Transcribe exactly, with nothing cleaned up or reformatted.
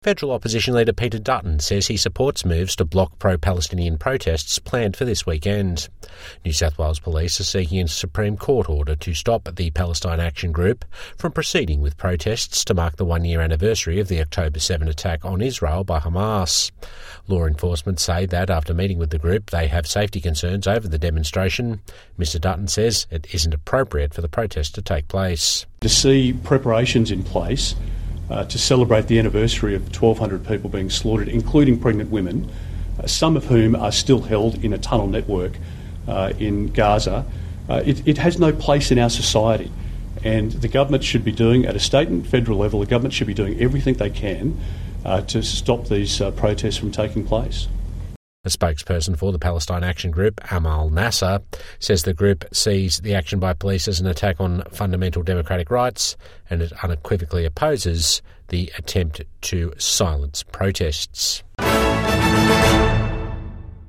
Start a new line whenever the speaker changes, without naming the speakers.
Federal opposition leader Peter Dutton says he supports moves to block pro-Palestinian protests planned for this weekend. New South Wales Police are seeking a Supreme Court order to stop the Palestine Action Group from proceeding with protests to mark the one-year anniversary of the October seventh attack on Israel by Hamas. Law enforcement say that after meeting with the group, they have safety concerns over the demonstration. Mister Dutton says it isn't appropriate for the protest to take place.
To see preparations in place Uh, to celebrate the anniversary of twelve hundred people being slaughtered, including pregnant women, uh, some of whom are still held in a tunnel network uh, in Gaza, uh, it, it has no place in our society. And the government should be doing, at a state and federal level, the government should be doing everything they can uh, to stop these uh, protests from taking place.
A spokesperson for the Palestine Action Group, Amal Nasser, says the group sees the action by police as an attack on fundamental democratic rights, and it unequivocally opposes the attempt to silence protests.